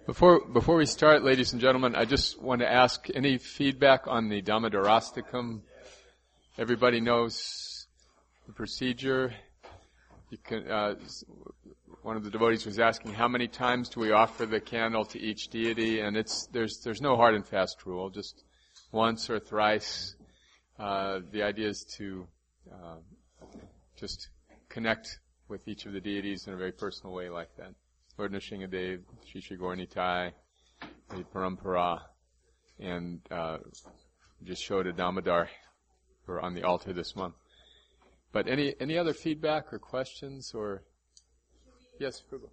Before we start, ladies and gentlemen, I just want to ask any feedback on the Damodarastakam. Everybody knows the procedure. You can, one of the devotees was asking how many times do we offer the candle to each deity, and there's no hard and fast rule, just once or thrice. The idea is to just connect with each of the deities in a very personal way like that. Lord Nrsingadev, Sri Sri Gaura-Nitai, the Parampara, and just showed a Damodar on the altar this month. But any other feedback or questions or? Yes, Prabhu.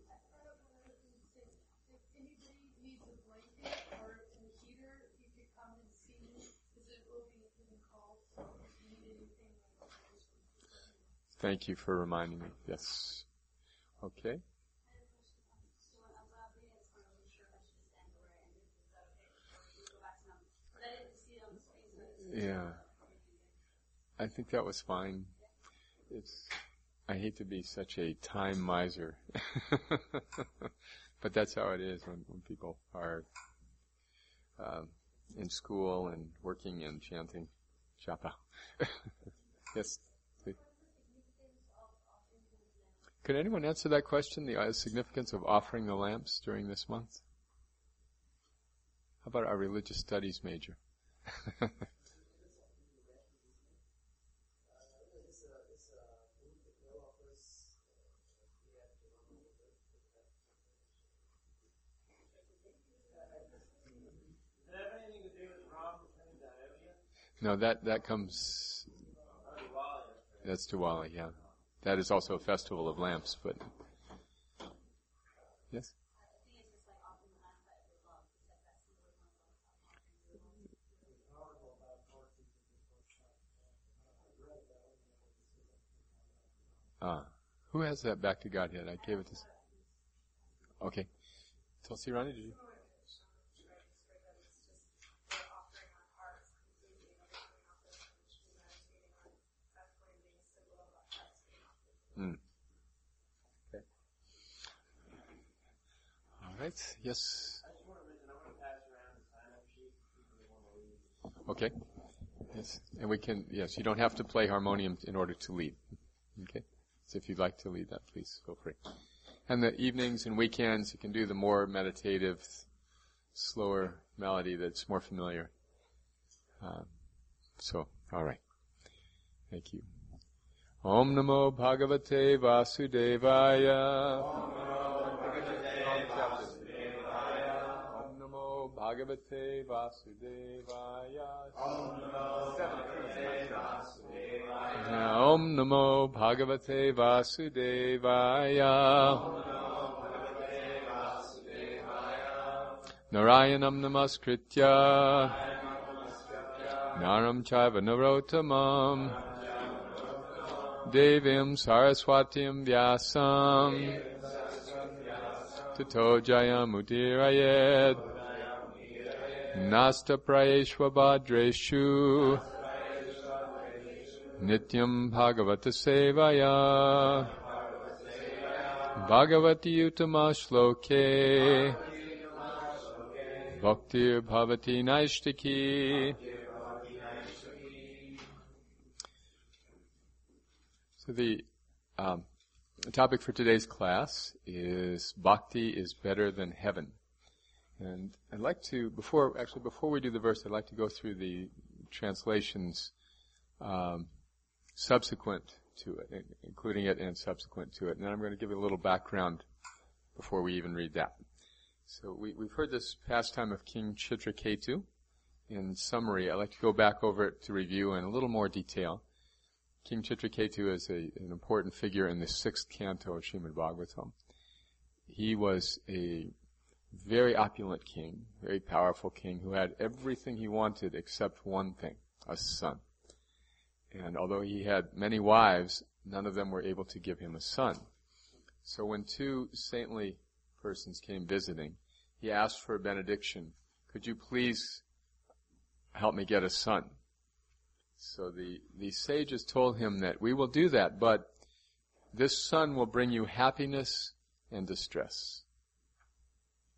Thank you for reminding me. Yes. Okay. Yeah. I think that was fine. I hate to be such a time miser. But that's how it is when people are in school and working and chanting japa. Yes. Please. Could anyone answer that question, the significance of offering the lamps during this month? How about our religious studies major? No, that comes, that's Diwali, yeah. That is also a festival of lamps, but, yes? Who has that back to Godhead? I gave it to, okay. Tulsi Rani, did you? Okay. All right. Yes. Okay. Yes. And we can, yes, you don't have to play harmonium in order to lead. Okay. So if you'd like to lead that, please feel free. And the evenings and weekends, you can do the more meditative, slower melody that's more familiar. All right. Thank you. Om Namo Bhagavate Vasudevaya. Om Namo Bhagavate Vasudevaya. Om Namo Bhagavate Vasudevaya. Narayanam Namaskritya. Naram Chaiva Narottamam. Devim Saraswatim Vyasam Tato Jayamudirayed Nasta Prayeshva Bhadreshu Nityam Bhagavata Sevaya Bhagavati Uttama Shloke Bhaktir Bhavati Naishtaki. So the topic for today's class is Bhakti is better than heaven. And I'd like to, before we do the verse, I'd like to go through the translations subsequent to it, including it and subsequent to it. And then I'm going to give you a little background before we even read that. So we've heard this pastime of King Chitraketu. In summary, I'd like to go back over it to review in a little more detail. King Chitraketu is an important figure in the 6th canto of Srimad Bhagavatam. He was a very opulent king, very powerful king, who had everything he wanted except one thing, a son. And although he had many wives, none of them were able to give him a son. So when 2 saintly persons came visiting, he asked for a benediction. Could you please help me get a son? So the sages told him that we will do that, but this son will bring you happiness and distress.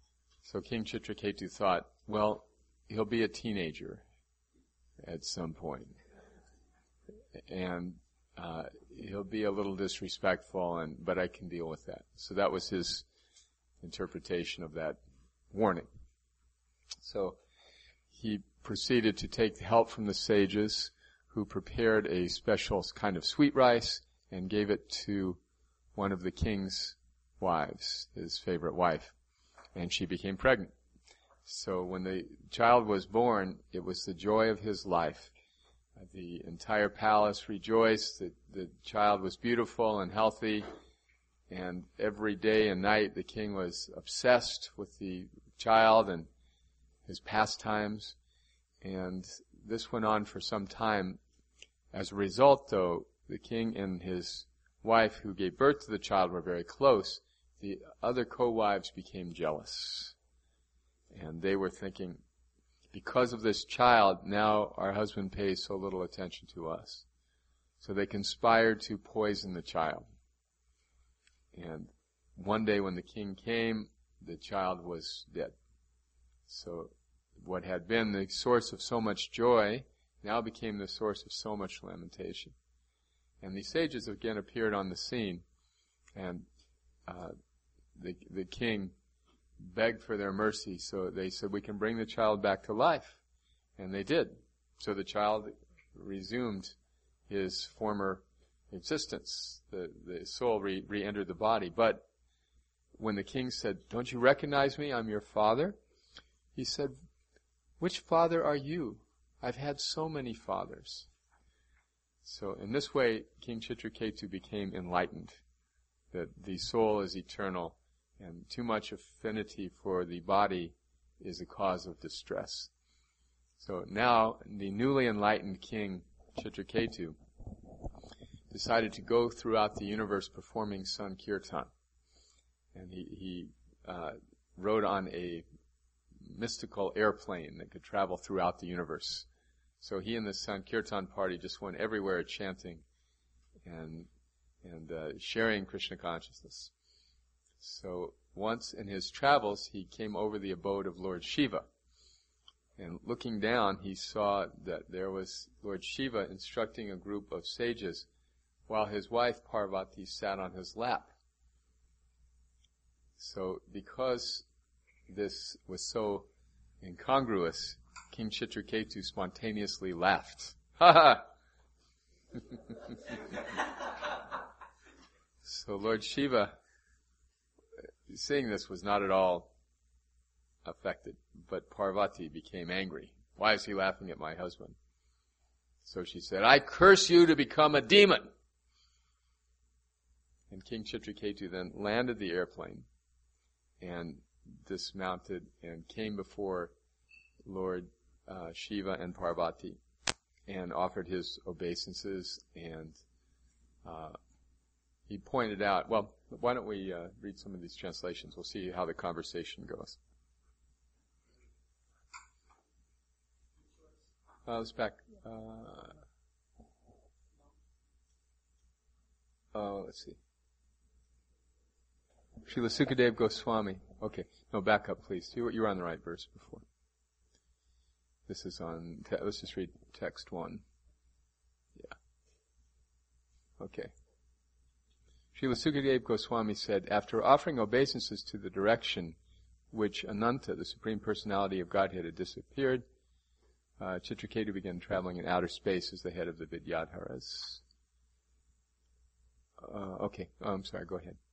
So King Chitraketu thought, well, he'll be a teenager at some point. And he'll be a little disrespectful, but I can deal with that. So that was his interpretation of that warning. So he proceeded to take help from the sages, who prepared a special kind of sweet rice and gave it to one of the king's wives, his favorite wife, and she became pregnant. So when the child was born, it was the joy of his life. The entire palace rejoiced that the child was beautiful and healthy, and every day and night the king was obsessed with the child and his pastimes, and this went on for some time. As a result, though, the king and his wife who gave birth to the child were very close. The other co-wives became jealous, and they were thinking, because of this child, now our husband pays so little attention to us. So they conspired to poison the child. And one day when the king came, the child was dead. So what had been the source of so much joy now became the source of so much lamentation. And the sages again appeared on the scene, and the king begged for their mercy. So they said, we can bring the child back to life. And they did. So the child resumed his former existence. The soul re-entered the body. But when the king said, don't you recognize me? I'm your father. He said, which father are you? I've had so many fathers. So in this way, King Chitraketu became enlightened, that the soul is eternal, and too much affinity for the body is a cause of distress. So now, the newly enlightened King Chitraketu decided to go throughout the universe performing Sankirtan. And he rode on a mystical airplane that could travel throughout the universe. So he and the Sankirtan party just went everywhere chanting and sharing Krishna consciousness. So once in his travels, he came over the abode of Lord Shiva. And looking down, he saw that there was Lord Shiva instructing a group of sages while his wife Parvati sat on his lap. So because this was so incongruous, King Chitraketu spontaneously laughed. Ha ha! So Lord Shiva, seeing this, was not at all affected, but Parvati became angry. Why is he laughing at my husband? So she said, I curse you to become a demon! And King Chitraketu then landed the airplane and dismounted and came before Lord Shiva and Parvati and offered his obeisances, and he pointed out, well, why don't we read some of these translations? We'll see how the conversation goes. Let's back. Let's see. Srila Sukadeva Goswami. Okay. No, back up, please. You were on the right verse before. This is on, let's just read text 1. Yeah. Okay. Srila Sukadeva Goswami said, after offering obeisances to the direction which Ananta, the Supreme Personality of Godhead, had disappeared, Chitraketu began traveling in outer space as the head of the Vidyadharas. Okay. I'm sorry. Go ahead.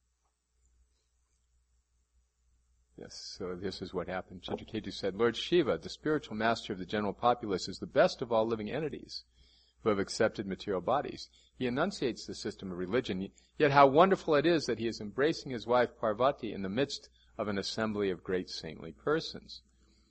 Yes, so this is what happened. Chitraketu said, Lord Shiva, the spiritual master of the general populace, is the best of all living entities who have accepted material bodies. He enunciates the system of religion, yet how wonderful it is that he is embracing his wife Parvati in the midst of an assembly of great saintly persons.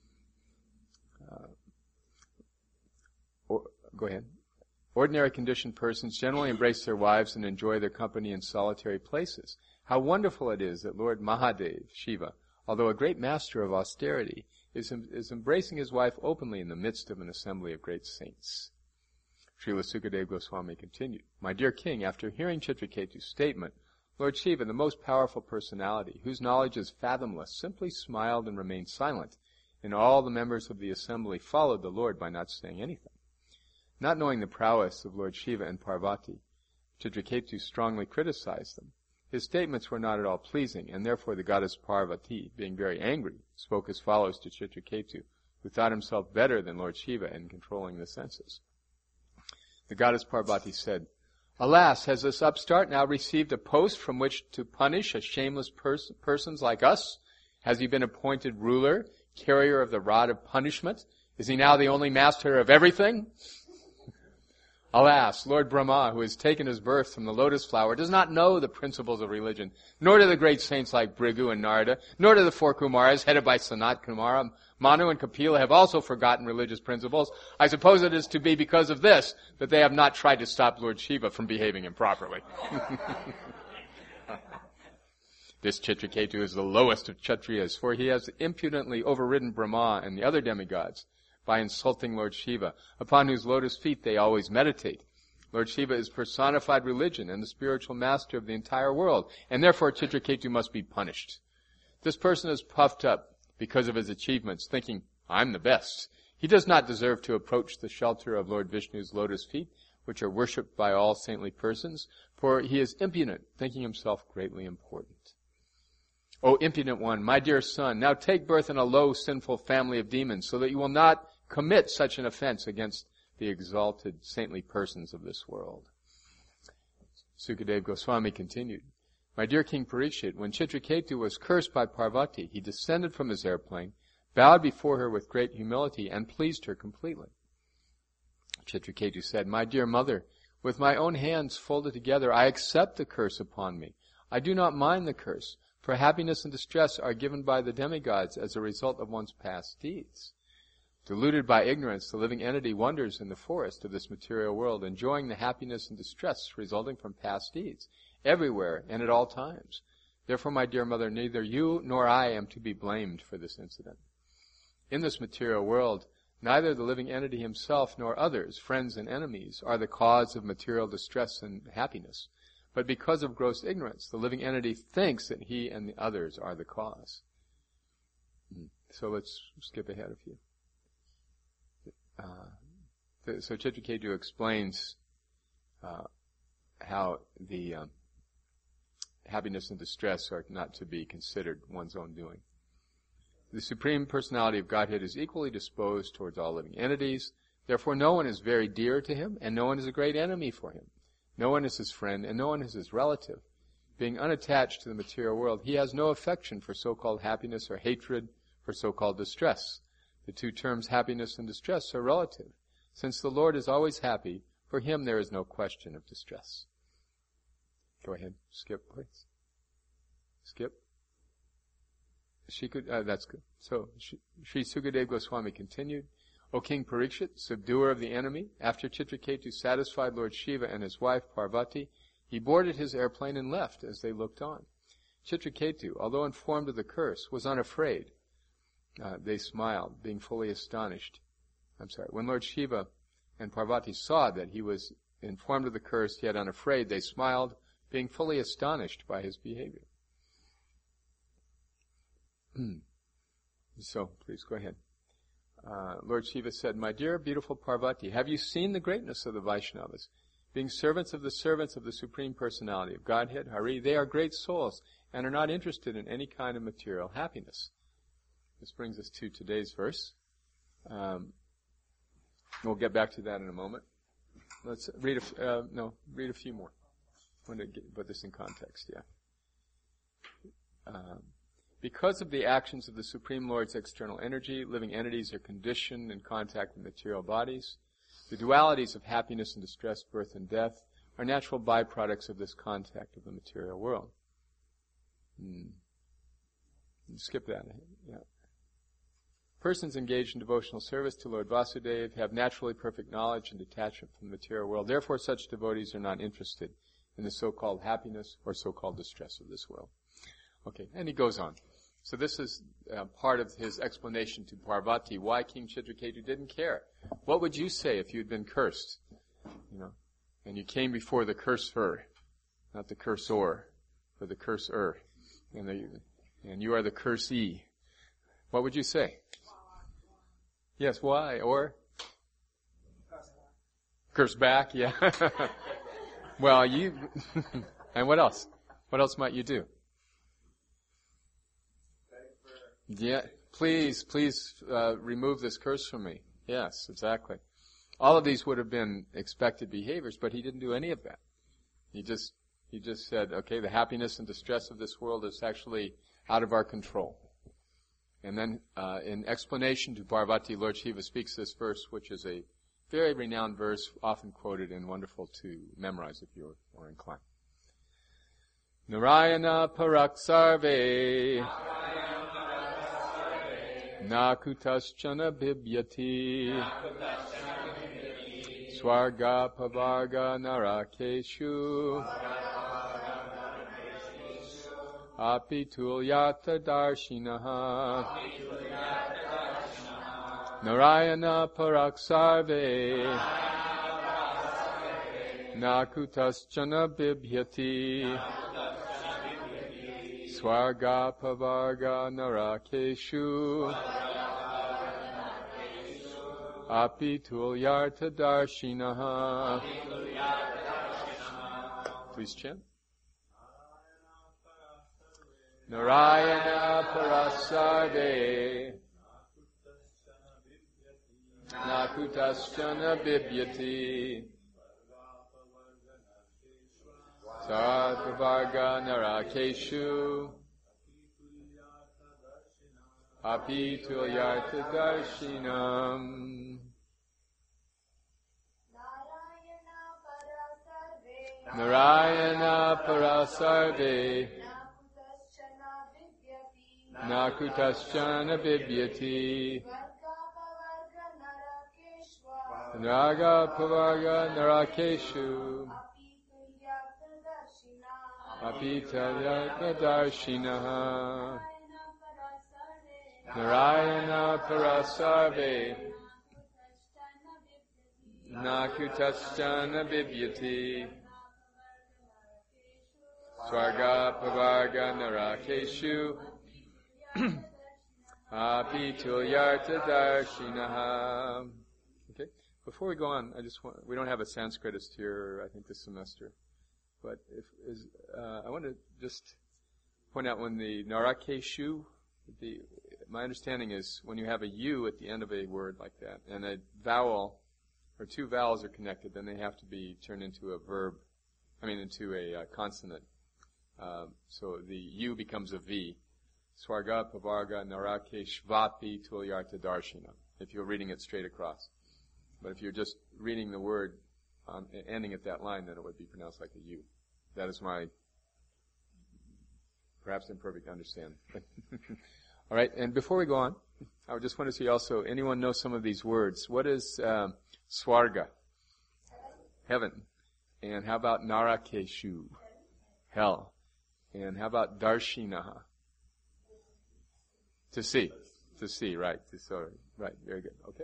Go ahead. Ordinary conditioned persons generally embrace their wives and enjoy their company in solitary places. How wonderful it is that Lord Mahadev, Shiva, although a great master of austerity, is embracing his wife openly in the midst of an assembly of great saints. Srila Sukadeva Goswami continued, My dear king, after hearing Chitraketu's statement, Lord Shiva, the most powerful personality, whose knowledge is fathomless, simply smiled and remained silent, and all the members of the assembly followed the Lord by not saying anything. Not knowing the prowess of Lord Shiva and Parvati, Chitraketu strongly criticized them. His statements were not at all pleasing, and therefore the goddess Parvati, being very angry, spoke as follows to Chitraketu, who thought himself better than Lord Shiva in controlling the senses. The goddess Parvati said, "Alas, has this upstart now received a post from which to punish a shameless persons like us? Has he been appointed ruler, carrier of the rod of punishment? Is he now the only master of everything? Alas, Lord Brahma, who has taken his birth from the lotus flower, does not know the principles of religion, nor do the great saints like Bhrigu and Narada, nor do the four Kumaras, headed by Sanat Kumara. Manu and Kapila have also forgotten religious principles. I suppose it is to be because of this that they have not tried to stop Lord Shiva from behaving improperly." This Chitraketu is the lowest of Kshatriyas, for he has impudently overridden Brahma and the other demigods by insulting Lord Shiva, upon whose lotus feet they always meditate. Lord Shiva is personified religion and the spiritual master of the entire world, and therefore Chitraketu must be punished. This person is puffed up because of his achievements, thinking, "I'm the best." He does not deserve to approach the shelter of Lord Vishnu's lotus feet, which are worshipped by all saintly persons, for he is impudent, thinking himself greatly important. O impudent one, my dear son, now take birth in a low, sinful family of demons, so that you will not commit such an offense against the exalted, saintly persons of this world. Sukadeva Goswami continued, "My dear King Parikshit, when Chitraketu was cursed by Parvati, he descended from his airplane, bowed before her with great humility, and pleased her completely." Chitraketu said, "My dear mother, with my own hands folded together, I accept the curse upon me. I do not mind the curse, for happiness and distress are given by the demigods as a result of one's past deeds. Deluded by ignorance, the living entity wanders in the forest of this material world, enjoying the happiness and distress resulting from past deeds, everywhere and at all times. Therefore, my dear mother, neither you nor I am to be blamed for this incident. In this material world, neither the living entity himself nor others, friends and enemies, are the cause of material distress and happiness. But because of gross ignorance, the living entity thinks that he and the others are the cause." So let's skip ahead a few. So Chitraketu explains how the happiness and distress are not to be considered one's own doing. The Supreme Personality of Godhead is equally disposed towards all living entities. Therefore, no one is very dear to him, and no one is a great enemy for him. No one is his friend, and no one is his relative. Being unattached to the material world, he has no affection for so-called happiness or hatred for so-called distress. The two terms happiness and distress are relative. Since the Lord is always happy, for him there is no question of distress. Go ahead. Skip, please. Skip. That's good. So, Sri Sukadeva Goswami continued, "O King Parikshit, subduer of the enemy, after Chitraketu satisfied Lord Shiva and his wife Parvati, he boarded his airplane and left as they looked on. Chitraketu, although informed of the curse, was unafraid. They smiled, being fully astonished. When Lord Shiva and Parvati saw that he was informed of the curse, yet unafraid, they smiled, being fully astonished by his behavior." So, please go ahead. Lord Shiva said, "My dear, beautiful Parvati, have you seen the greatness of the Vaishnavas? Being servants of the Supreme Personality of Godhead, Hari, they are great souls and are not interested in any kind of material happiness." This brings us to today's verse. We'll get back to that in a moment. Let's read read a few more. I want to put this in context, Because of the actions of the Supreme Lord's external energy, living entities are conditioned in contact with material bodies. The dualities of happiness and distress, birth and death, are natural byproducts of this contact of the material world. Skip that. Persons engaged in devotional service to Lord Vasudeva have naturally perfect knowledge and detachment from the material world. Therefore, such devotees are not interested in the so-called happiness or so-called distress of this world. Okay, and he goes on. So this is part of his explanation to Parvati, why King Chitraketu didn't care. What would you say if you had been cursed? And you came before the curser, not the cursor, for the curser, and you are the cursee. What would you say? Yes, why? Or? Curse back, yeah. Well, and what else? What else might you do? Yeah, please, remove this curse from me. Yes, exactly. All of these would have been expected behaviors, but he didn't do any of that. He just said, okay, the happiness and distress of this world is actually out of our control. And then, in explanation to Parvati, Lord Shiva speaks this verse, which is a very renowned verse, often quoted and wonderful to memorize if you're more inclined. Narayana parak sarve nakutaschana bibyati swarga pavarga narakeshu api tulyata darshinaha Narayana parak sarve nakutaschana bibhyati swarga pavarga narakeshu api tulyarta darshinaha. Please chant. Narayana parasarve nakutaschana bibyati sarvavarga narakeshu api tulyarta darshinam. Narayana parasarve nakutaschana bibyati Naga pavarga narakeshu apitalyatma darshinaha. Narayana parasarve nakutaschana bibyati swarga pavarga narakeshu apitulyarta darshinaha. Okay. Before we go on, we don't have a Sanskritist here, I think, this semester. But I want to just point out when the narakeshu, my understanding is when you have a U at the end of a word like that, and a vowel, or two vowels are connected, then they have to be turned into a verb, into a consonant. So the U becomes a V. Swarga, Pavarga, Narakeshvapi, Tulyarta Darshina, if you're reading it straight across. But if you're just reading the word ending at that line, then it would be pronounced like a U. That is my perhaps imperfect understanding. All right, and before we go on, I just want to see also, anyone know some of these words? What is Swarga? Heaven. And how about Narakeshu? Hell. And how about Darshinaha? To see. To see, right. Right, very good. Okay.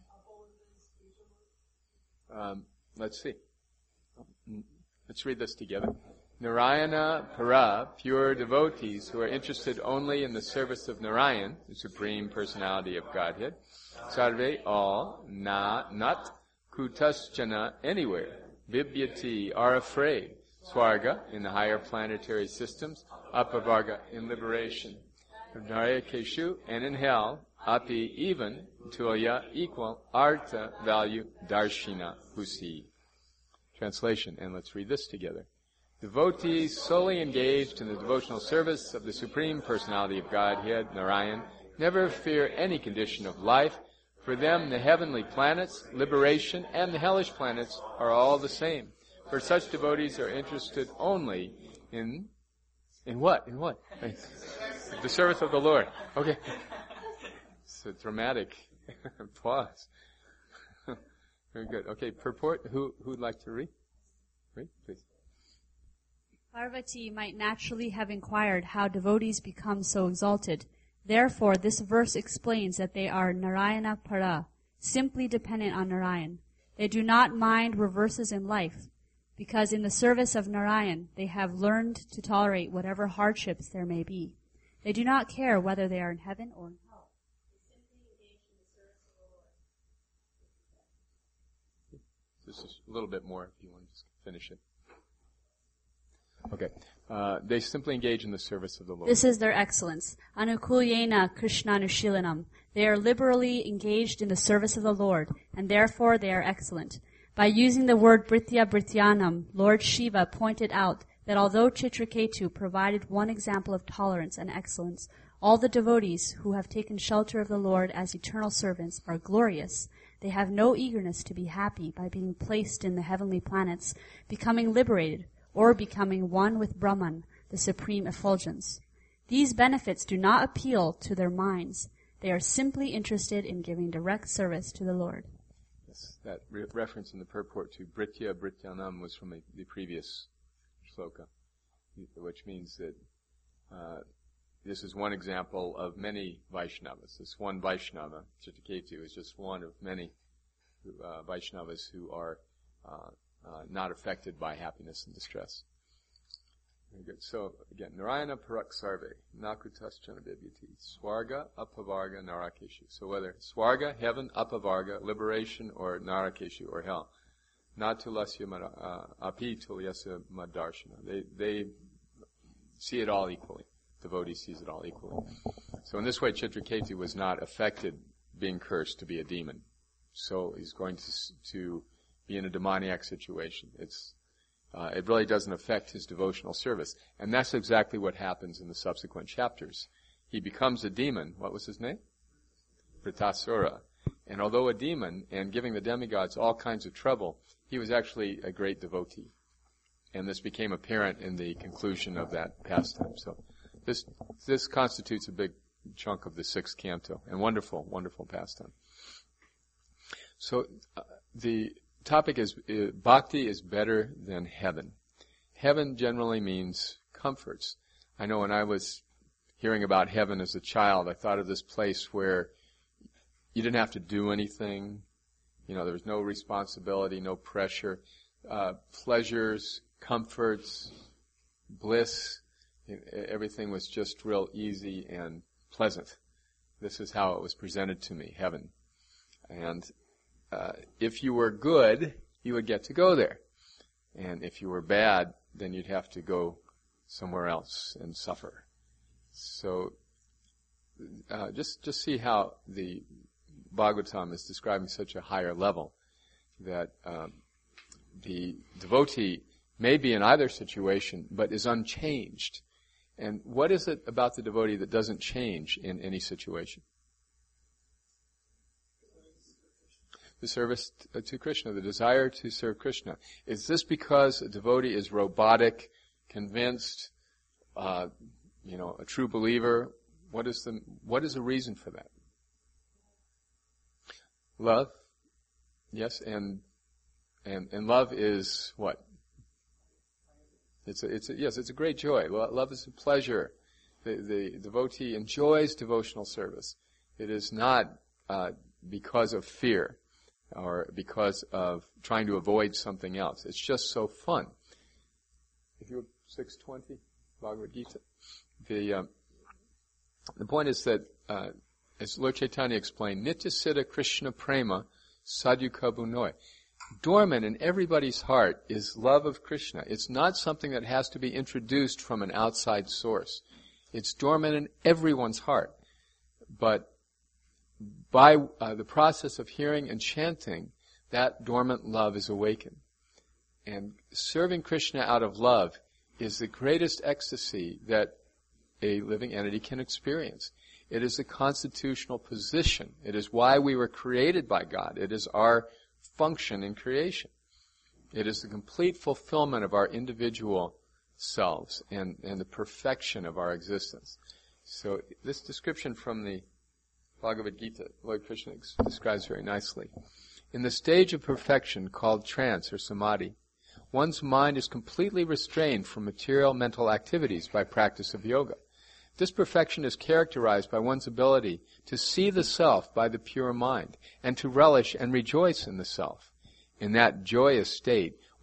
Let's see. Let's read this together. Narayana Para, pure devotees who are interested only in the service of Narayan, the Supreme Personality of Godhead. Sarve, all, not, kutaschana, anywhere. Bibyati, are afraid. Swarga, in the higher planetary systems. Apavarga, in liberation. Narakeshu, and in hell. Api, even. Tulya, equal. Artha, value. Darshina, who see. Translation, and let's read this together. Devotees solely engaged in the devotional service of the Supreme Personality of Godhead, Narayan, never fear any condition of life. For them, the heavenly planets, liberation, and the hellish planets are all the same. For such devotees are interested only in what? In what? The service of the Lord. Okay. It's a dramatic applause. Very good. Okay, purport. Who'd like to read? Read, please. Parvati might naturally have inquired how devotees become so exalted. Therefore, this verse explains that they are Narayana Para, simply dependent on Narayan. They do not mind reverses in life. because in the service of Narayan they have learned to tolerate whatever hardships there may be. They do not care whether they are in heaven or in hell. Just a little bit more if you want to just finish it. Okay. They simply engage in the service of the Lord. This is their excellence. Anukulyena Krishnanushilanam. They are liberally engaged in the service of the Lord, and therefore they are excellent. By using the word Britya Brityanam, Lord Shiva pointed out that although Chitraketu provided one example of tolerance and excellence, all the devotees who have taken shelter of the Lord as eternal servants are glorious. They have no eagerness to be happy by being placed in the heavenly planets, becoming liberated, or becoming one with Brahman, the supreme effulgence. These benefits do not appeal to their minds. They are simply interested in giving direct service to the Lord. Yes, that reference in the purport to Britya Brityanam was from the previous shloka, which means that this is one example of many Vaishnavas. This one Vaishnava, Chitraketu, is just one of many Vaishnavas who are not affected by happiness and distress. Very good. So, again, Narayana Parak Sarve, Nakutaschana Bibhyati, Swarga, Apavarga, Narakeshu. So whether Swarga, heaven, Apavarga, liberation, or Narakeshu, or hell. Natulasya api tulyasya madarshana. They see it all equally. Devotee sees it all equally. So in this way, Chitraketu was not affected, being cursed, to be a demon. So he's going to be in a demoniac situation. It really doesn't affect his devotional service. And that's exactly what happens in the subsequent chapters. He becomes a demon. What was his name? Vritasura. And although a demon and giving the demigods all kinds of trouble, he was actually a great devotee. And this became apparent in the conclusion of that pastime. So this constitutes a big chunk of the 6th canto. And wonderful, wonderful pastime. So the topic is bhakti is better than heaven. Heaven generally means comforts. I know when I was hearing about heaven as a child, I thought of this place where you didn't have to do anything. There was no responsibility, no pressure. Pleasures, comforts, bliss, everything was just real easy and pleasant. This is how it was presented to me, heaven. And if you were good, you would get to go there. And if you were bad, then you'd have to go somewhere else and suffer. So just see how the Bhagavatam is describing such a higher level, that the devotee may be in either situation, but is unchanged. And what is it about the devotee that doesn't change in any situation? The service to Krishna, the desire to serve Krishna. Is this because a devotee is robotic, convinced, a true believer? What is the reason for that? Love, yes, and love is what? It's a great joy. Love is a pleasure. The devotee enjoys devotional service. It is not because of fear or because of trying to avoid something else. It's just so fun. If you 620 Bhagavad Gita, the point is that as Lord Chaitanya explained, Nitya Siddha Krishna Prema Sadhyuka Bhunoy. Dormant in everybody's heart is love of Krishna. It's not something that has to be introduced from an outside source. It's dormant in everyone's heart. But by the process of hearing and chanting, that dormant love is awakened. And serving Krishna out of love is the greatest ecstasy that a living entity can experience. It is a constitutional position. It is why we were created by God. It is our function in creation. It is the complete fulfillment of our individual selves and the perfection of our existence. So this description from the Bhagavad Gita, Lord Krishna describes very nicely. In the stage of perfection called trance or samadhi, one's mind is completely restrained from material mental activities by practice of yoga. This perfection is characterized by one's ability to see the self by the pure mind and to relish and rejoice in the self. In that joyous state,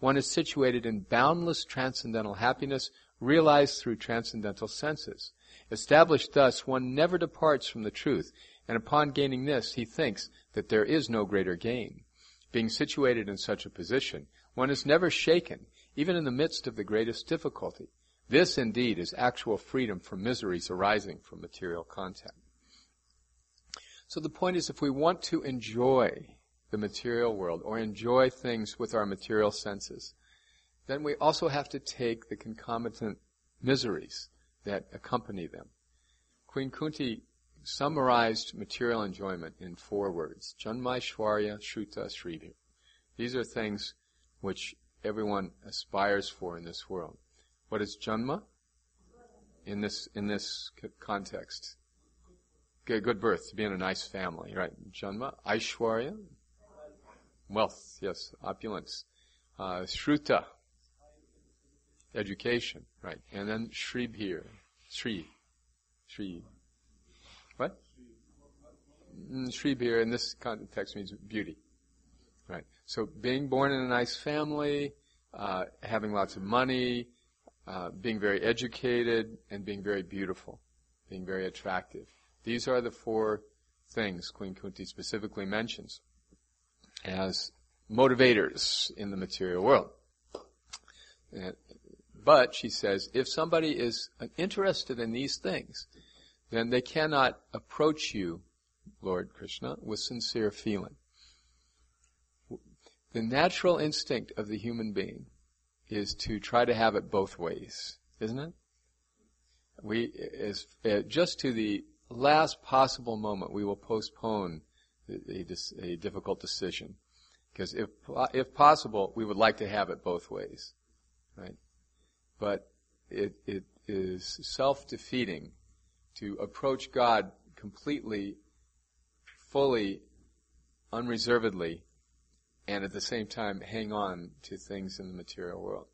one is situated in boundless transcendental happiness, realized through transcendental senses. Established thus, one never departs from the truth, and upon gaining this, he thinks that there is no greater gain. Being situated in such a position, one is never shaken, even in the midst of the greatest difficulty. This, indeed, is actual freedom from miseries arising from material contact. So the point is, if we want to enjoy the material world, or enjoy things with our material senses, then we also have to take the concomitant miseries that accompany them. Queen Kunti summarized material enjoyment in 4 words: Janmaishwarya, Shruta, Shribhi. These are things which everyone aspires for in this world. What is Janma? In this context. Good birth, to be in a nice family, right? Janma, Aishwarya, wealth, yes, opulence. Shruta, education, right? And then Shribhi, Shri. What? Shribhi in this context means beauty, right? So being born in a nice family, having lots of money, being very educated, and being very beautiful, being very attractive. These are the 4 things Queen Kunti specifically mentions as motivators in the material world. But, she says, if somebody is interested in these things, then they cannot approach you, Lord Krishna, with sincere feeling. The natural instinct of the human being is to try to have it both ways, isn't it? Just to the last possible moment, we will postpone a difficult decision. Because if possible, we would like to have it both ways, right? But it is self-defeating to approach God completely, fully, unreservedly, and at the same time hang on to things in the material world.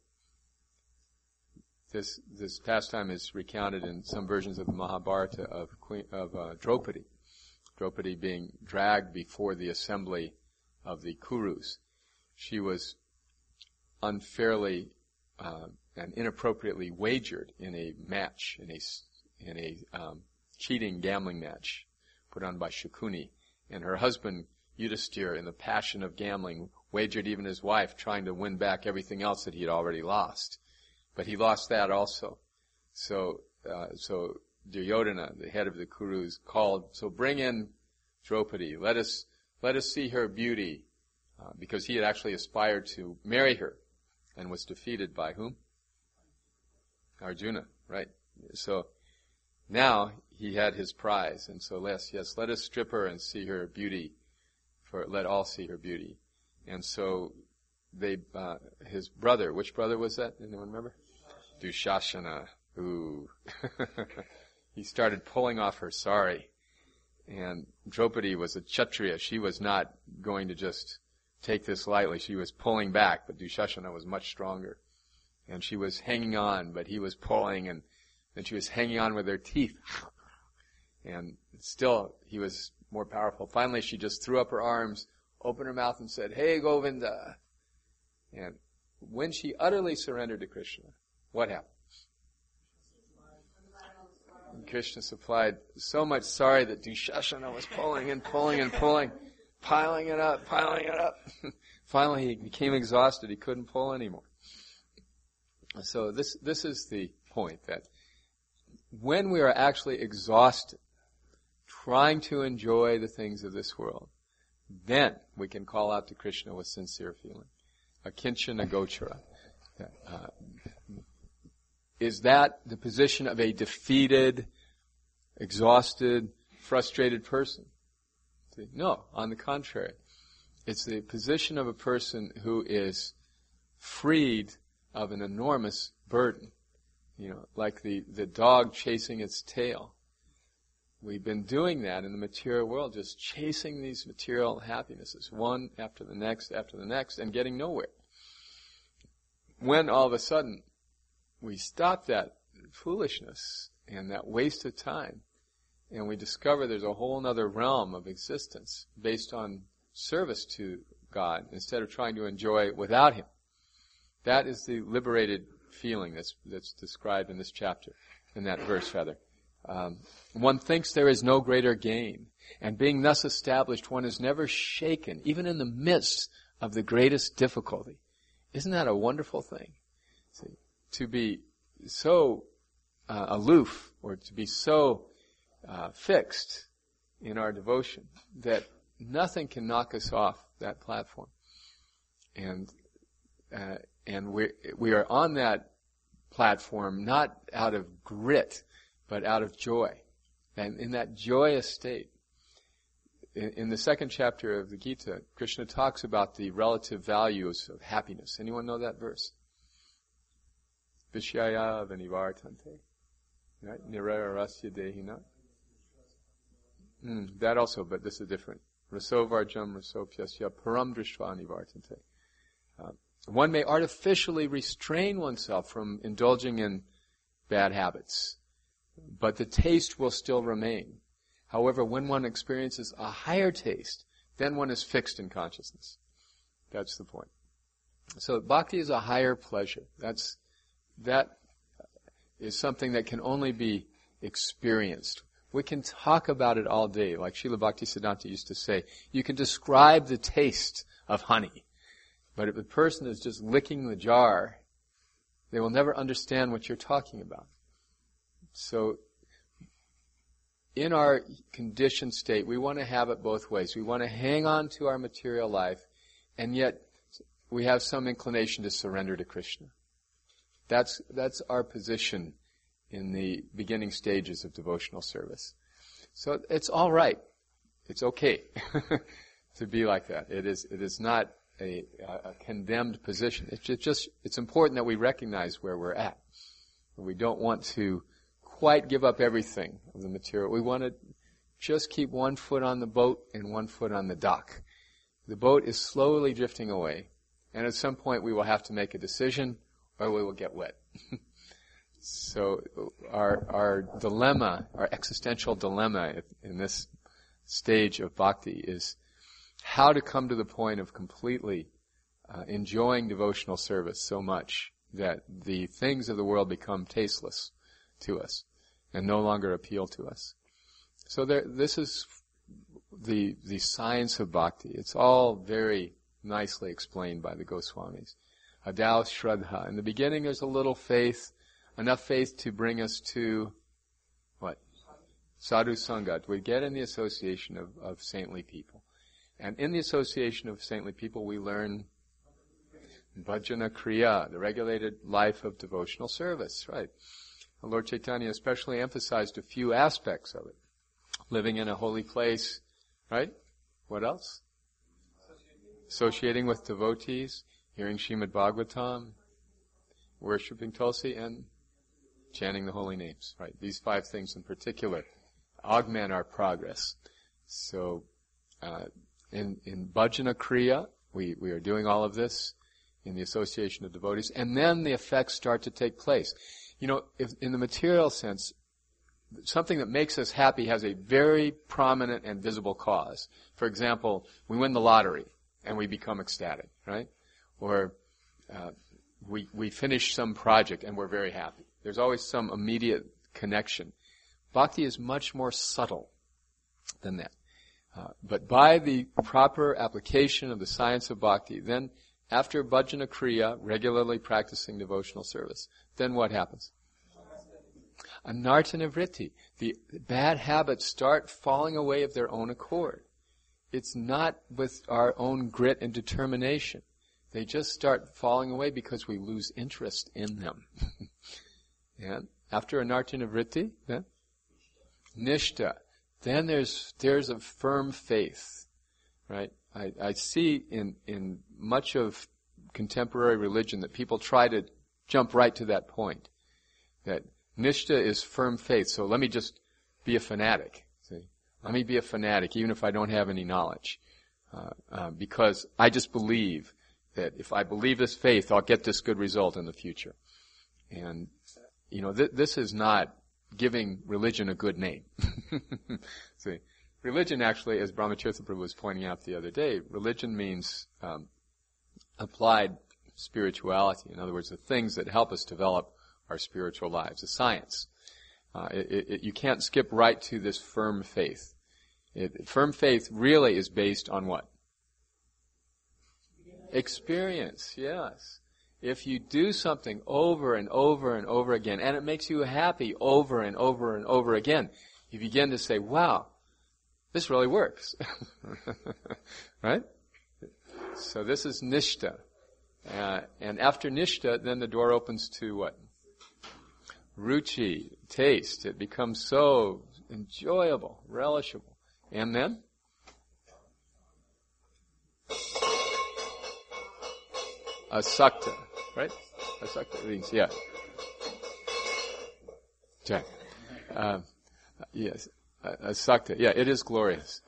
This pastime is recounted in some versions of the Mahabharata of Draupadi. Draupadi being dragged before the assembly of the Kurus. She was unfairly and inappropriately wagered in a match, in a cheating gambling match put on by Shakuni. And her husband, Yudhisthira, in the passion of gambling, wagered even his wife, trying to win back everything else that he had already lost. But he lost that also. So Duryodhana, the head of the Kurus, called, so bring in Draupadi, let us see her beauty, because he had actually aspired to marry her, and was defeated by whom? Arjuna, right? So now he had his prize, and so let us strip her and see her beauty, let all see her beauty. And so his brother, which brother was that? Anyone remember? Dushasana. Ooh. He started pulling off her sari. And Draupadi was a Kshatriya. She was not going to just take this lightly. She was pulling back, but Dushasana was much stronger. And she was hanging on, but he was pulling, and then she was hanging on with her teeth. And still, he was more powerful. Finally, she just threw up her arms, opened her mouth, and said, "Hey, Govinda." And when she utterly surrendered to Krishna, what happened? And Krishna supplied so much sari that Dushasana was pulling and pulling and pulling, piling it up. Finally, he became exhausted. He couldn't pull anymore. So this is the point, that when we are actually exhausted, trying to enjoy the things of this world, then we can call out to Krishna with sincere feeling. Akinchana gochara. Is that the position of a defeated, exhausted, frustrated person? No, on the contrary. It's the position of a person who is freed of an enormous burden. Like the dog chasing its tail. We've been doing that in the material world, just chasing these material happinesses, one after the next, and getting nowhere. When all of a sudden we stop that foolishness and that waste of time, and we discover there's a whole other realm of existence based on service to God instead of trying to enjoy it without Him, That is the liberated feeling that's described in this chapter, in that verse rather. One thinks there is no greater gain, and being thus established, one is never shaken, even in the midst of the greatest difficulty. Isn't that a wonderful thing? See, to be so aloof, or to be so fixed in our devotion that nothing can knock us off that platform. And we are on that platform not out of grit, but out of joy. And in that joyous state, in the second chapter of the Gita, Krishna talks about the relative values of happiness. Anyone know that verse? Vishaya vanivartante. Right? Nirarasya dehina. That also, but this is different. Raso varjam raso pyasya param drishva nivartante. One may artificially restrain oneself from indulging in bad habits, but the taste will still remain. However, when one experiences a higher taste, then one is fixed in consciousness. That's the point. So bhakti is a higher pleasure. That is something that can only be experienced. We can talk about it all day, like Srila Bhaktisiddhanta used to say. You can describe the taste of honey, but if the person is just licking the jar, they will never understand what you're talking about. So, in our conditioned state, we want to have it both ways. We want to hang on to our material life, and yet we have some inclination to surrender to Krishna. That's our position in the beginning stages of devotional service. So it's all right. It's okay to be like that. It is not a condemned position. It's important that we recognize where we're at. We don't want to quite give up everything of the material. We want to just keep one foot on the boat and one foot on the dock. The boat is slowly drifting away, and at some point we will have to make a decision or we will get wet. So our dilemma, our existential dilemma in this stage of bhakti is how to come to the point of completely enjoying devotional service so much that the things of the world become tasteless to us and no longer appeal to us. So this is the science of bhakti. It's all very nicely explained by the Goswamis. Adau Shraddha. In the beginning there's a little faith, enough faith to bring us to what? Sadhu Sangat. We get in the association of saintly people. And in the association of saintly people we learn Bhajana Kriya, the regulated life of devotional service, right? Lord Chaitanya especially emphasized a few aspects of it. Living in a holy place, right? What else? Associating with devotees, hearing Srimad Bhagavatam, worshipping Tulsi, and chanting the holy names, right? These 5 things in particular augment our progress. So, in Bhajana Kriya, we are doing all of this in the association of devotees, and then the effects start to take place. You know, if in the material sense, something that makes us happy has a very prominent and visible cause. For example, we win the lottery and we become ecstatic, right? Or we finish some project and we're very happy. There's always some immediate connection. Bhakti is much more subtle than that. But by the proper application of the science of bhakti, then after bhajana kriya, regularly practicing devotional service, then what happens? Anartana vritti. The bad habits start falling away of their own accord. It's not with our own grit and determination. They just start falling away because we lose interest in them. And after anartana vritti, then nishta. Then there's a firm faith, right? I see in much of contemporary religion that people try to jump right to that point. That nishta is firm faith, so let me just be a fanatic. See? Let me be a fanatic even if I don't have any knowledge. Because I just believe that if I believe this faith, I'll get this good result in the future. And, you know, this is not giving religion a good name. See? Religion actually, as Brahmatirtha Prabhu was pointing out the other day, religion means applied spirituality. In other words, the things that help us develop our spiritual lives, the science. You can't skip right to this firm faith. Firm faith really is based on what? Experience, yes. If you do something over and over and over again, and it makes you happy over and over and over again, you begin to say, wow, this really works. Right? So this is nishta. And after nishta, then the door opens to what? Ruchi, taste. It becomes so enjoyable, relishable. And then? Asakta, right? Asakta means, yeah. Jack. Yes. Asakta. Yeah, it is glorious.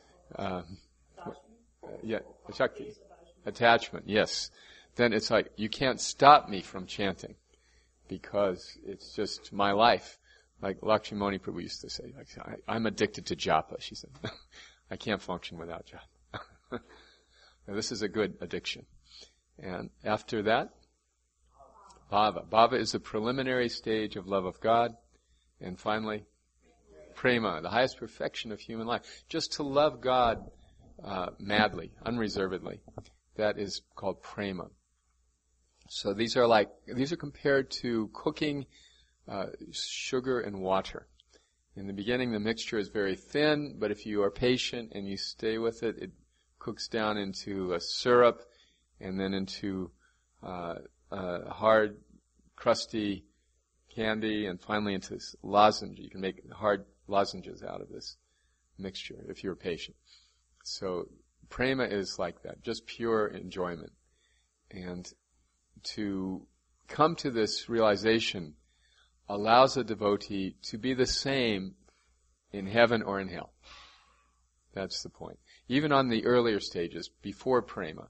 Yeah, Shakti. Attachment, yes. Then it's like, you can't stop me from chanting because it's just my life. Like Lakshmani Prabhu used to say, I'm addicted to japa, she said. I can't function without japa. Now, this is a good addiction. And after that, bhava. Bhava is the preliminary stage of love of God. And finally, prema, the highest perfection of human life. Just to love God madly, unreservedly. That is called prema. So these are compared to cooking sugar and water. In the beginning, the mixture is very thin, but if you are patient and you stay with it, it cooks down into a syrup and then into hard, crusty candy, and finally into this lozenge. You can make hard lozenges out of this mixture if you're patient. So prema is like that, just pure enjoyment. And to come to this realization allows a devotee to be the same in heaven or in hell. That's the point. Even on the earlier stages, before prema,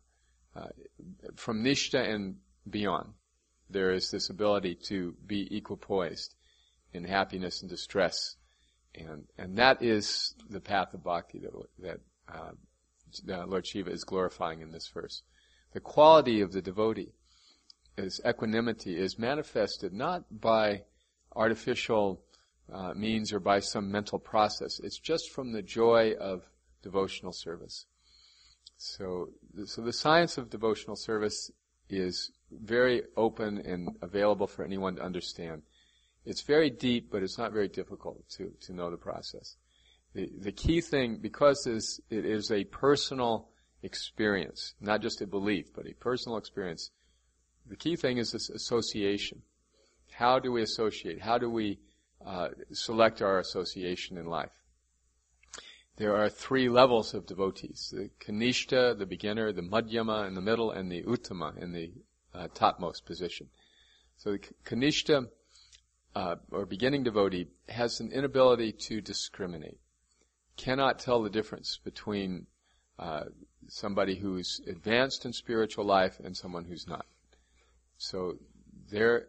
from nishta and beyond, there is this ability to be equipoised in happiness and distress. And that is the path of bhakti that Lord Shiva is glorifying in this verse. The quality of the devotee is equanimity, is manifested not by artificial means or by some mental process. It's just from the joy of devotional service. So the science of devotional service is very open and available for anyone to understand. It's very deep, but it's not very difficult to know the process. The key thing, because it is a personal experience, not just a belief, but a personal experience, the key thing is this association. How do we associate? How do we select our association in life? There are 3 levels of devotees: the kanishta, the beginner, the madhyama in the middle, and the uttama in the topmost position. So the kanishta, or beginning devotee, has an inability to discriminate, cannot tell the difference between somebody who's advanced in spiritual life and someone who's not. So their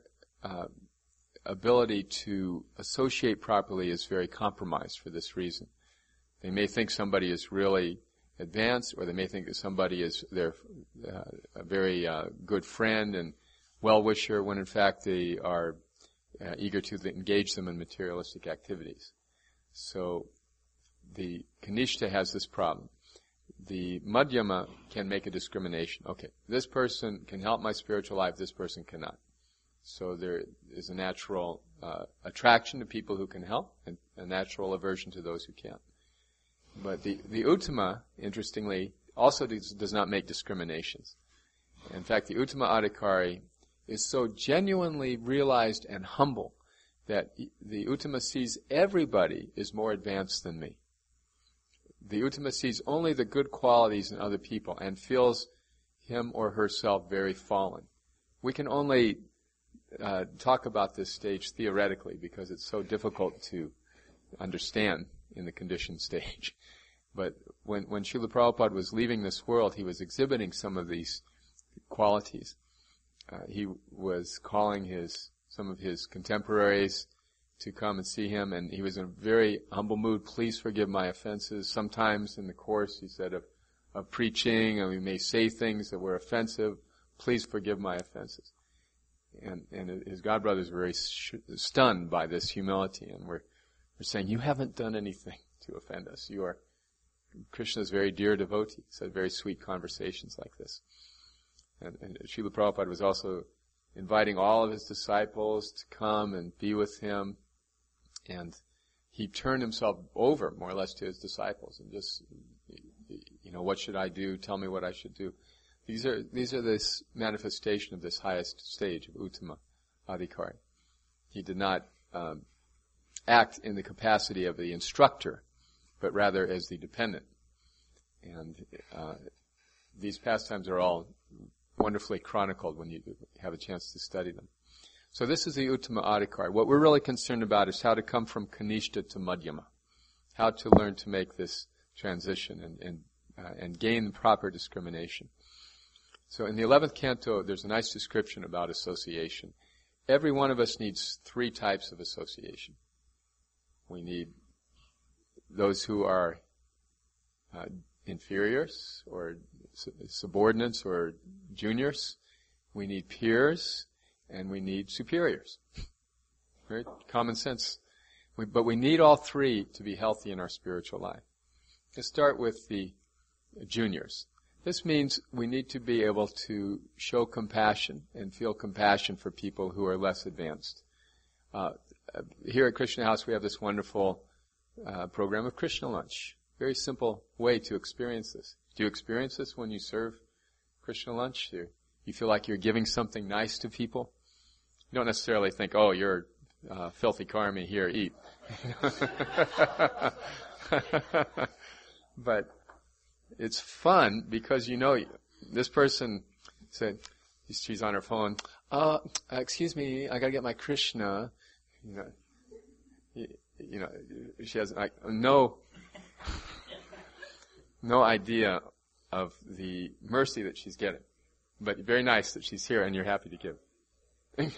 ability to associate properly is very compromised for this reason. They may think somebody is really advanced, or they may think that somebody is their a very good friend and well-wisher, when in fact they are eager to engage them in materialistic activities. So the kanishta has this problem. The madhyama can make a discrimination. Okay, this person can help my spiritual life, this person cannot. So there is a natural attraction to people who can help, and a natural aversion to those who can't. But the uttama, interestingly, also does not make discriminations. In fact, the uttama adhikari is so genuinely realized and humble that the uttama sees everybody is more advanced than me. The uttama sees only the good qualities in other people and feels him or herself very fallen. We can only talk about this stage theoretically because it's so difficult to understand in the conditioned stage. But when Srila Prabhupada was leaving this world, he was exhibiting some of these qualities. He was calling some of his contemporaries to come and see him, and he was in a very humble mood. Please forgive my offenses. Sometimes in the course, he said, of preaching, and we may say things that were offensive. please forgive my offenses. And his godbrothers were very stunned by this humility, and we're saying, you haven't done anything to offend us. You are Krishna's very dear devotee. He's had very sweet conversations like this. And Srila Prabhupada was also inviting all of his disciples to come and be with him, and he turned himself over more or less to his disciples and just, what should I do? Tell me what I should do. These are this manifestation of this highest stage of Uttama Adhikari. He did not act in the capacity of the instructor, but rather as the dependent. And these pastimes are all wonderfully chronicled when you have a chance to study them. So this is the Uttama Adhikari. What we're really concerned about is how to come from Kanishta to Madhyama, how to learn to make this transition and gain the proper discrimination. So in the 11th canto, there's a nice description about association. Every one of us needs 3 types of association. We need those who are inferiors or subordinates or juniors. We need peers, and we need superiors. Very common sense. But we need all 3 to be healthy in our spiritual life. Let's start with the juniors. This means we need to be able to show compassion and feel compassion for people who are less advanced. Here at Krishna House, we have this wonderful program of Krishna Lunch. Very simple way to experience this. Do you experience this when you serve Krishna Lunch? You feel like you're giving something nice to people? You don't necessarily think, oh, you're filthy karmi, here, eat. But it's fun because this person said, she's on her phone, excuse me, I gotta get my Krishna. She has no idea of the mercy that she's getting. But very nice that she's here and you're happy to give.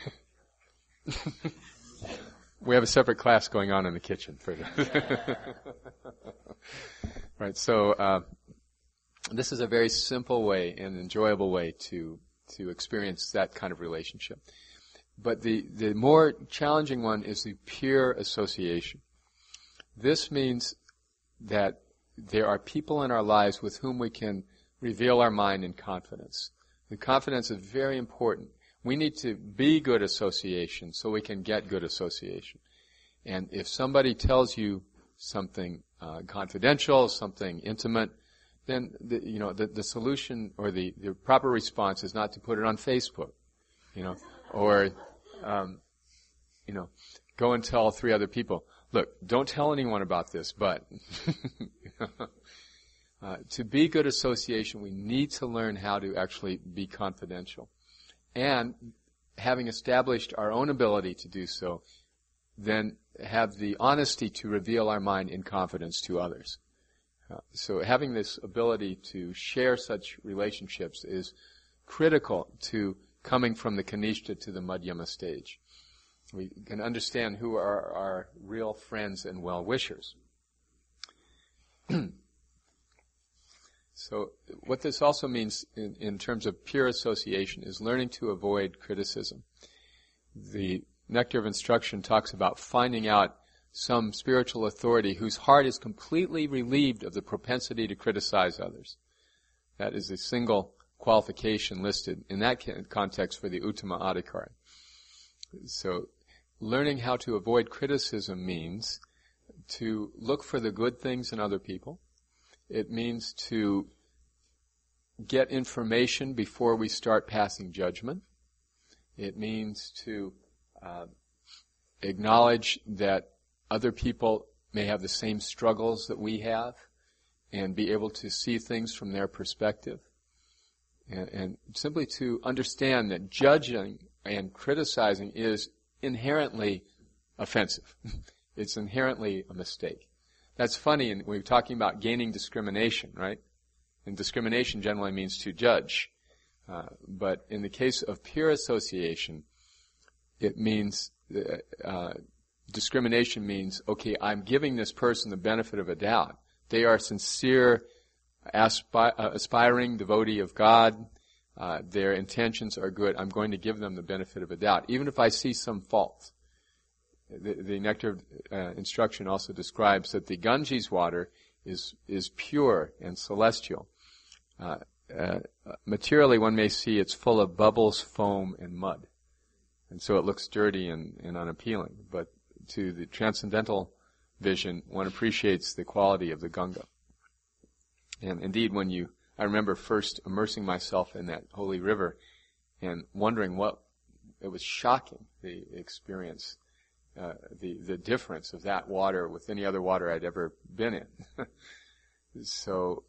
We have a separate class going on in the kitchen for that. Right, so this is a very simple way and enjoyable way to experience that kind of relationship. But the more challenging one is the peer association. This means that there are people in our lives with whom we can reveal our mind in confidence. The confidence is very important. We need to be good association so we can get good association. And if somebody tells you something confidential, something intimate, then the solution or the proper response is not to put it on Facebook, or go and tell 3 other people, look, don't tell anyone about this, but to be good association, we need to learn how to actually be confidential. And having established our own ability to do so, then have the honesty to reveal our mind in confidence to others. So having this ability to share such relationships is critical to coming from the Kanishta to the Madhyama stage. We can understand who are our real friends and well-wishers. So what this also means in terms of peer association is learning to avoid criticism. The Nectar of Instruction talks about finding out some spiritual authority whose heart is completely relieved of the propensity to criticize others. That is a single qualification listed in that context for the Uttama Adhikari. So learning how to avoid criticism means to look for the good things in other people. It means to get information before we start passing judgment. It means to acknowledge that other people may have the same struggles that we have and be able to see things from their perspective. And simply to understand that judging and criticizing is inherently offensive. It's inherently a mistake. That's funny, and we're talking about gaining discrimination, right? And discrimination generally means to judge. But in the case of peer association, it means, discrimination means, okay, I'm giving this person the benefit of a doubt. They are sincere, aspiring devotee of God. their intentions are good, I'm going to give them the benefit of a doubt, even if I see some fault. The nectar instruction also describes that the Ganges water is pure and celestial. Materially, one may see it's full of bubbles, foam, and mud. And so it looks dirty and unappealing. But to the transcendental vision, one appreciates the quality of the Ganga. And indeed, I remember first immersing myself in that holy river and wondering it was shocking, the experience, the difference of that water with any other water I'd ever been in. So,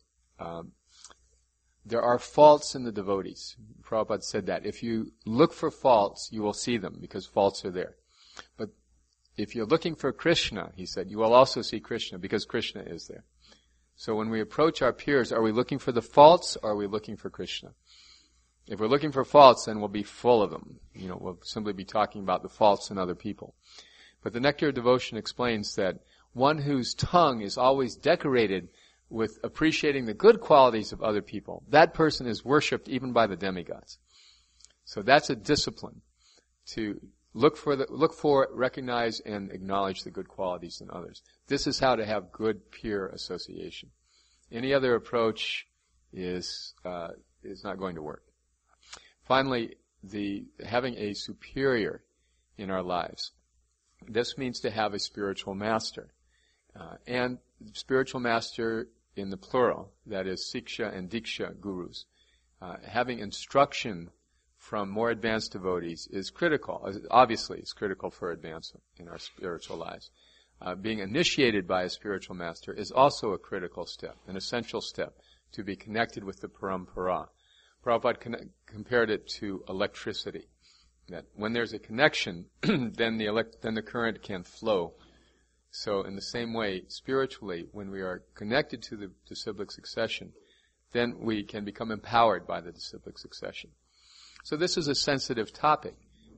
there are faults in the devotees. Prabhupada said that. If you look for faults, you will see them, because faults are there. But if you're looking for Krishna, he said, you will also see Krishna, because Krishna is there. So when we approach our peers, are we looking for the faults, or are we looking for Krishna? If we're looking for faults, then we'll be full of them. We'll simply be talking about the faults in other people. But the Nectar of Devotion explains that one whose tongue is always decorated with appreciating the good qualities of other people, that person is worshipped even by the demigods. So that's a discipline, to look for, recognize, and acknowledge the good qualities in others. This is how to have good peer association. Any other approach is not going to work. Finally, having a superior in our lives. This means to have a spiritual master. And spiritual master in the plural, that is Siksha and Diksha gurus. Having instruction from more advanced devotees is critical. Obviously, it's critical for advancement in our spiritual lives. Being initiated by a spiritual master is also a critical step, an essential step, to be connected with the parampara. Prabhupada compared it to electricity. That when there's a connection, then the current can flow. So in the same way, spiritually, when we are connected to the disciplic succession, then we can become empowered by the disciplic succession. So this is a sensitive topic,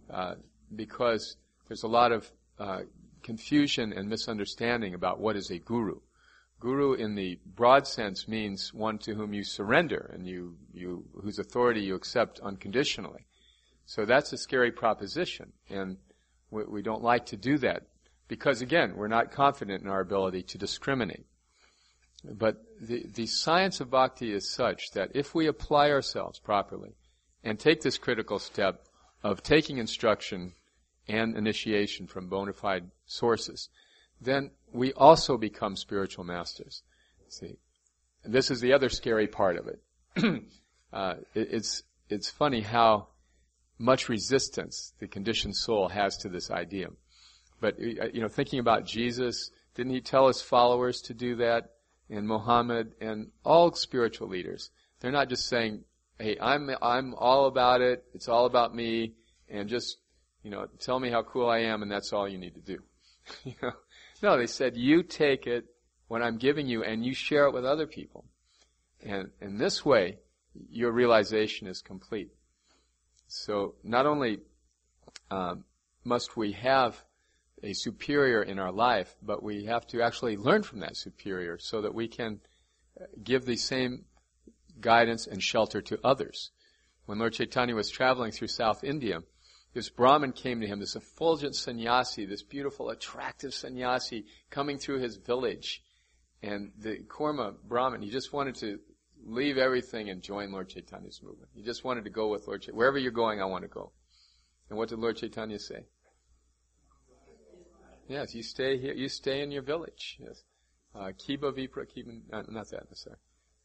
because there's a lot of confusion and misunderstanding about what is a guru. Guru in the broad sense means one to whom you surrender and whose authority you accept unconditionally. So that's a scary proposition, and we don't like to do that. Because again, we're not confident in our ability to discriminate. But the science of bhakti is such that if we apply ourselves properly and take this critical step of taking instruction and initiation from bona fide sources, then we also become spiritual masters. See, and this is the other scary part of it. It's funny how much resistance the conditioned soul has to this idea. But, thinking about Jesus, didn't he tell his followers to do that? And Muhammad and all spiritual leaders. They're not just saying, hey, I'm all about it, it's all about me, and just, tell me how cool I am and that's all you need to do. No, they said, you take it, what I'm giving you, and you share it with other people. And in this way, your realization is complete. So not only must we have a superior in our life, but we have to actually learn from that superior so that we can give the same guidance and shelter to others. When Lord Chaitanya was traveling through South India, this Brahmin came to him, this effulgent sannyasi, this beautiful, attractive sannyasi coming through his village. And the Kurma Brahmin, he just wanted to leave everything and join Lord Chaitanya's movement. He just wanted to go with Lord Chaitanya. Wherever you're going, I want to go. And what did Lord Chaitanya say? Yes, you stay here. You stay in your village. Yes, Kiba Vipra, not that. Sorry.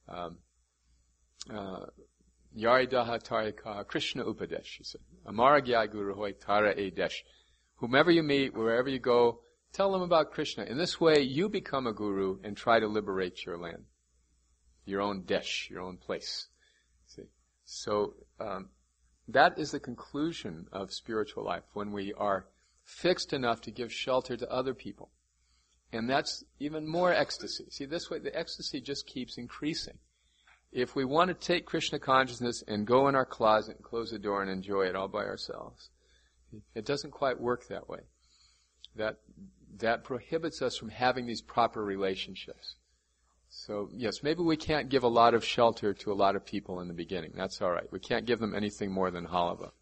Yaridaha Tarika Krishna Upadesh. He said, Amara Gyai Guru Hoy Tara Edesh. Whomever you meet, wherever you go, tell them about Krishna. In this way, you become a guru and try to liberate your land, your own desh, your own place. See, so that is the conclusion of spiritual life when we are fixed enough to give shelter to other people. And that's even more ecstasy. See, this way the ecstasy just keeps increasing. If we want to take Krishna consciousness and go in our closet and close the door and enjoy it all by ourselves, it doesn't quite work that way. That prohibits us from having these proper relationships. So, yes, maybe we can't give a lot of shelter to a lot of people in the beginning. That's all right. We can't give them anything more than halava.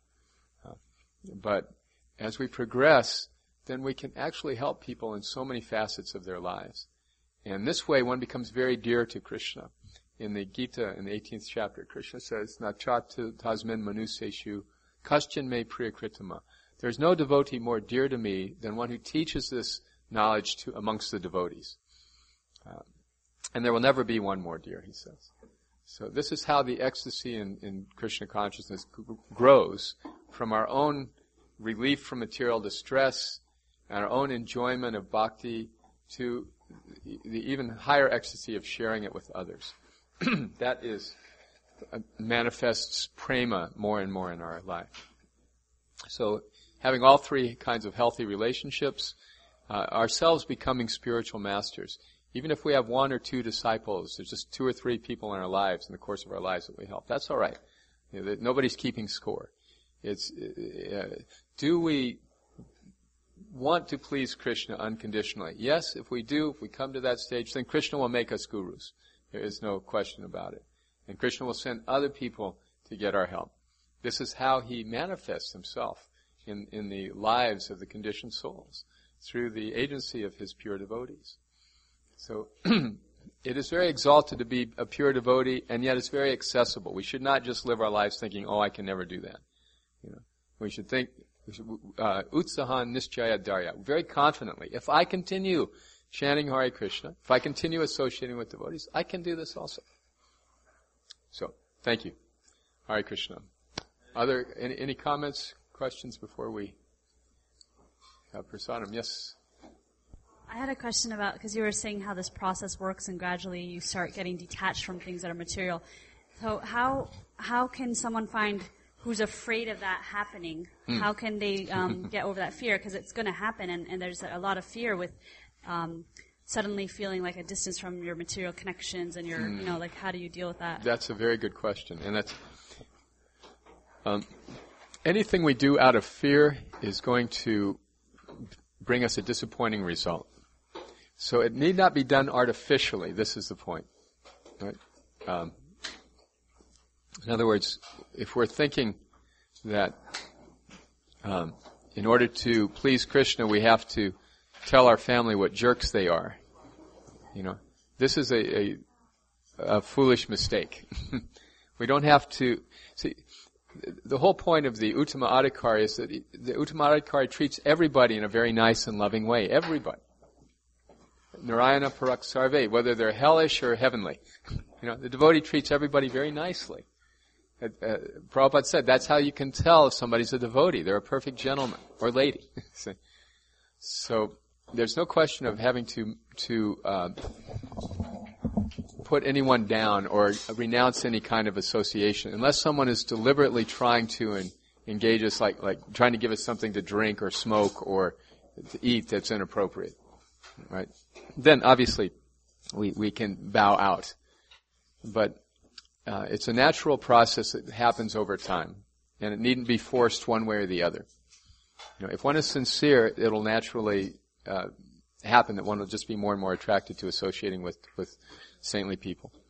But as we progress, then we can actually help people in so many facets of their lives. And this way one becomes very dear to Krishna. In the Gita, in the 18th chapter, Krishna says, Nachat tasmin manuseshu kaschin me priyakritama. There's no devotee more dear to me than one who teaches this knowledge to amongst the devotees. And there will never be one more dear, he says. So this is how the ecstasy in Krishna consciousness grows from our own relief from material distress and our own enjoyment of bhakti to the even higher ecstasy of sharing it with others. That is, manifests prema more and more in our life. So having all three kinds of healthy relationships, ourselves becoming spiritual masters. Even if we have one or two disciples, there's just 2 or 3 people in our lives, in the course of our lives that we help. That's all right. Nobody's keeping score. It's, do we want to please Krishna unconditionally? Yes, if we do, if we come to that stage, then Krishna will make us gurus. There is no question about it. And Krishna will send other people to get our help. This is how he manifests himself in the lives of the conditioned souls, through the agency of his pure devotees. So, it is very exalted to be a pure devotee, and yet it's very accessible. We should not just live our lives thinking, oh, I can never do that. We should think, utsahan nischaya dharya, very confidently. If I continue chanting Hare Krishna, if I continue associating with devotees, I can do this also. So, thank you. Hare Krishna. Any comments, questions before we have prasadam? Yes? I had a question about, because you were saying how this process works and gradually you start getting detached from things that are material. So how can someone find who's afraid of that happening? How can they get over that fear? Because it's going to happen, and there's a lot of fear with suddenly feeling like a distance from your material connections and your, like how do you deal with that? That's a very good question. And that's, anything we do out of fear is going to bring us a disappointing result. So it need not be done artificially. This is the point. Right? In other words, if we're thinking that in order to please Krishna we have to tell our family what jerks they are, this is a foolish mistake. We don't have to see. The whole point of the Uttama Adhikari is that the Uttama Adhikari treats everybody in a very nice and loving way. Everybody. Narayana Parak Sarve, whether they're hellish or heavenly. The devotee treats everybody very nicely. Prabhupada said that's how you can tell if somebody's a devotee. They're a perfect gentleman or lady. So there's no question of having to put anyone down or renounce any kind of association unless someone is deliberately trying to engage us, like trying to give us something to drink or smoke or to eat that's inappropriate. Right? Then obviously we can bow out. But it's a natural process that happens over time, and it needn't be forced one way or the other. If one is sincere, it'll naturally happen that one will just be more and more attracted to associating with saintly people.